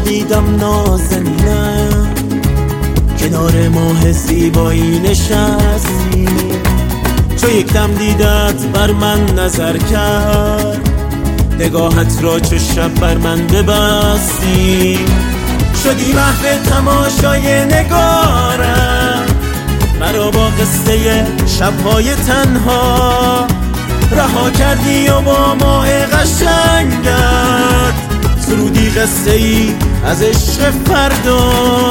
خوابیدم نازنینم، کنار ماه زیبایی نشستی، چو یک دم دیدت بر من نظر کرد، نگاهت را چو شب بر من ببستی، شدی محو تماشای نگارم، مرا با قصه شبهای تنها رها کردی و با ماه قشنگت سرودی قصه ای از عشق فردا.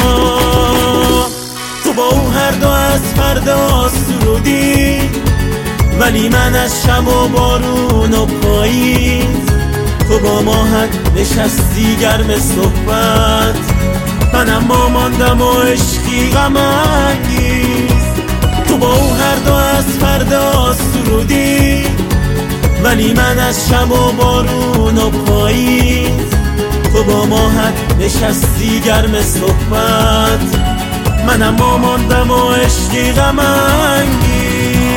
تو با او هر دو از فردا سرودی، ولی من از شب و بارون و پاییز. تو با ماهت نشستی گرم صحبت، من اما ماندم و عشقی غم انگیز. تو با او هر دو از فردا سرودی، ولی من از شب و بارون و پاییز. تو با ماهت نشستی گرم صحبت، من اما ماندم و عشقی غم انگیز.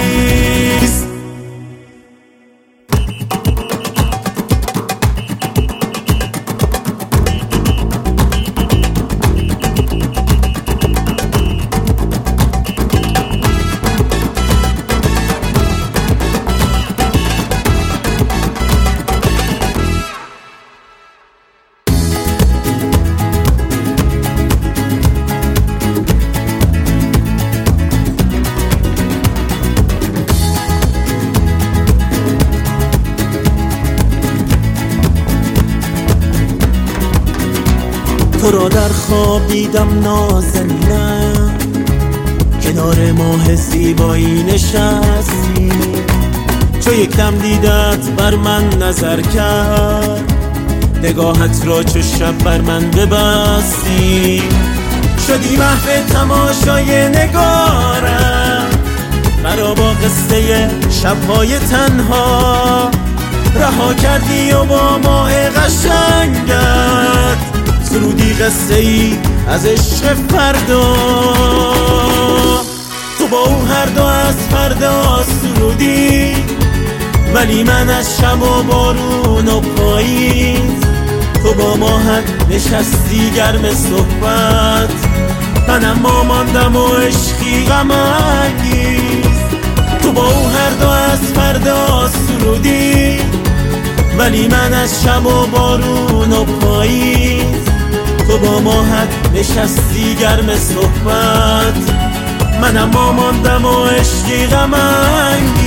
تو را در خواب دیدم نازنینم، کنار ماه زیبایی نشستی، چو یک دم دیدت بر من نظر کرد، نگاهت را چو شب بر من ببستی، شدی محو تماشای نگارم، مرا با قصه شبهای تنها رها کردی و با ماه قشنگت سرودی قصه ای از عشق فردا. تو با او هر دو از فردا سرودی، ولی من از شب و بارون و پاییز. تو با ماهت نشستی گرم صحبت، من اما ماندم و عشقی غم انگیز. تو با او هر دو از فردا سرودی، ولی من از شب و بارون و پاییز. تو با ماهت نشستی گرم صحبت، من اما ماندم و عشقی غم انگیز.